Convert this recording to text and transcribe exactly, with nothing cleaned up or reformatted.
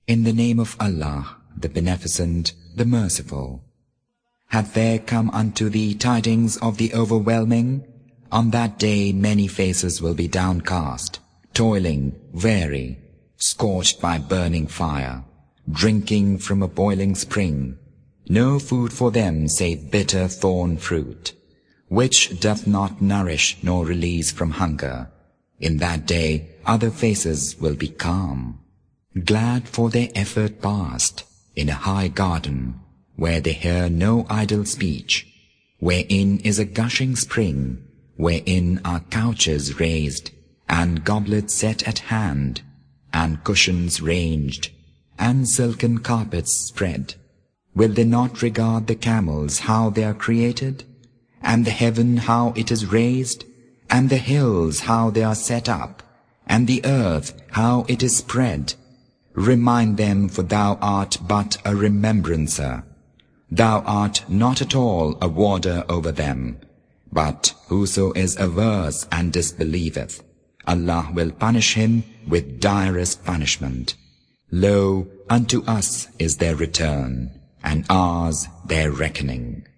In the name of Allah, the Beneficent, the Merciful. Hath there come unto thee tidings of the Overwhelming? On that day many faces will be downcast, toiling, weary, scorched by burning fire, drinking from a boiling spring, no food for them save bitter thorn fruit, which doth not nourish nor release from hunger. In that day other faces will be calm, glad for their effort past, in a high garden, where they hear no idle speech, wherein is a gushing spring, wherein are couches raised, and goblets set at hand, and cushions ranged, and silken carpets spread. Will they not regard the camels how they are created, and the heaven how it is raised, and the hills how they are set up, and the earth how it is spread? Remind them, for thou art but a remembrancer. Thou art not at all a warder over them. But whoso is averse and disbelieveth, Allah will punish him with direst punishment. Lo, unto us is their return, and ours their reckoning.